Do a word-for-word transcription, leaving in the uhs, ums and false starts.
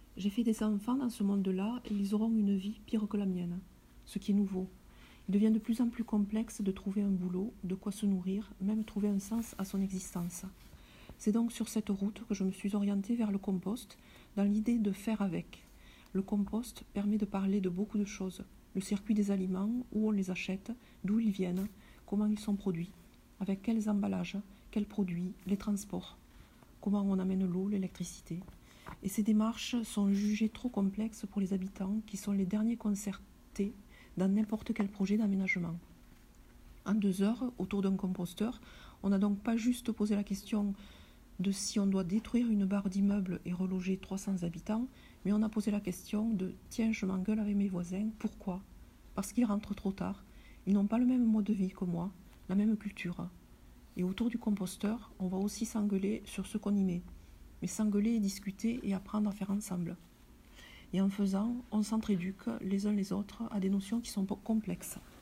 J'ai fait des enfants dans ce monde-là et ils auront une vie pire que la mienne, ce qui est nouveau. Il devient de plus en plus complexe de trouver un boulot, de quoi se nourrir, même trouver un sens à son existence. C'est donc sur cette route que je me suis orientée vers le compost, dans l'idée de faire avec. Le compost permet de parler de beaucoup de choses. Le circuit des aliments, où on les achète, d'où ils viennent, comment ils sont produits, avec quels emballages, quels produits, les transports, comment on amène l'eau, l'électricité. Et ces démarches sont jugées trop complexes pour les habitants qui sont les derniers concertés dans n'importe quel projet d'aménagement. En deux heures, autour d'un composteur, on n'a donc pas juste posé la question de si on doit détruire une barre d'immeubles et reloger trois cents habitants, mais on a posé la question de « tiens, je m'engueule avec mes voisins, pourquoi ?» Parce qu'ils rentrent trop tard, ils n'ont pas le même mode de vie que moi, la même culture. Et autour du composteur, on va aussi s'engueuler sur ce qu'on y met, mais s'engueuler et discuter et apprendre à faire ensemble. Et en faisant, on s'entre-éduque les uns les autres à des notions qui sont complexes.